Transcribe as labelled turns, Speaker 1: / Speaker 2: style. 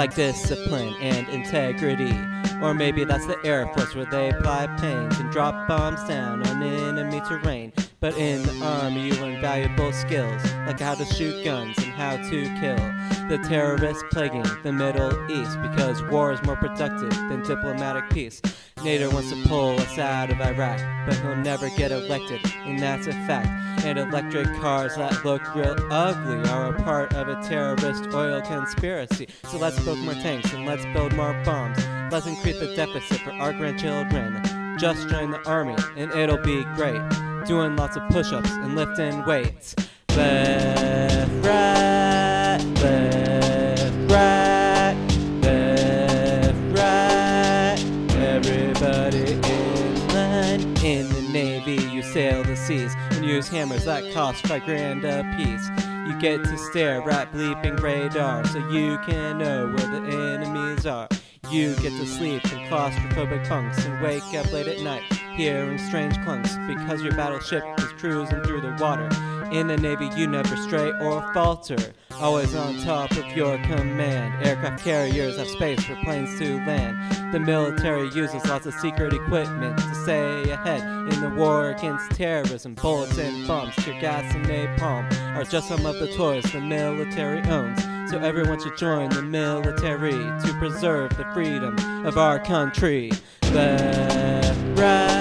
Speaker 1: like discipline and integrity. Or maybe that's the Air Force where they fly planes and drop bombs down on enemy terrain. But in the army you learn valuable skills, like how to shoot guns and how to kill the terrorists plaguing the Middle East, because war is more productive than diplomatic peace. Nader wants to pull us out of Iraq, but he'll never get elected, and that's a fact. And electric cars that look real ugly are a part of a terrorist oil conspiracy. So let's build more tanks and let's build more bombs. Let's increase the deficit for our grandchildren. Just join the army and it'll be great, doing lots of push-ups and lifting weights. Left, right, left, right, left, right. Everybody in line. In the Navy you sail the seas and use hammers that cost $5,000 a piece. You get to stare at bleeping radar so you can know where the enemies are. You get to sleep in claustrophobic bunks and wake up late at night hearing strange clunks, because your battleship is cruising through the water. In the Navy you never stray or falter, always on top of your command. Aircraft carriers have space for planes to land. The military uses lots of secret equipment to stay ahead in the war against terrorism. Bullets and bombs, tear gas and napalm are just some of the toys the military owns. So everyone should join the military to preserve the freedom of our country. Left, right.